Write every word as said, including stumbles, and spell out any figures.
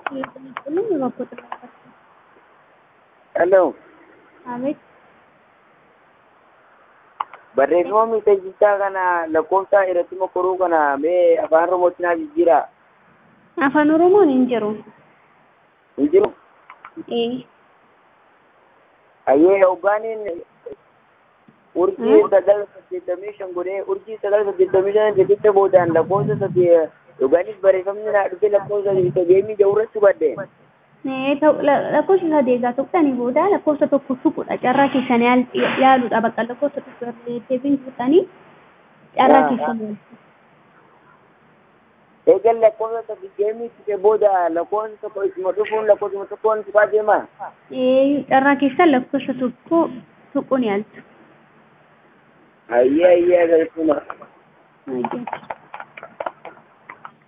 Hello. Amit, Barreeffama miidhagichaa kana lakkoofsa irratti mokoruu kana mee afaan Oromootti naa jijjiiraa. afaan Oromoon hin jiru. Hin jiru. Eh, Ayyee hoggaaniin urjii sagal saddeettamii shan godhee urjii sagal saddeettamii shan jedhette boodaan lakkoofsa sadii hoggaanis barreeffamni naa dhufee lakkoofsa sadeemii ja'urratti badde. eh, ta'u lakkoofsa sadii egaa tuqxanii booda lakkoofsa tokko tuqudha. Carraa keessan yaaluudha. Bakka lakkoofsa tokko deebiin tuqxanii carraa keessan yaalu. Eegal lakkoofsa sadeemii tuqee booda lakkoofsa tokko isuma dhufuun lakkoofsuma tokkoon tuqaa deemaa. Eh, carraa keessan lakkoofsa tokko tuquun yaaltu. Ayyee ayyee agarsiima. Ayyee.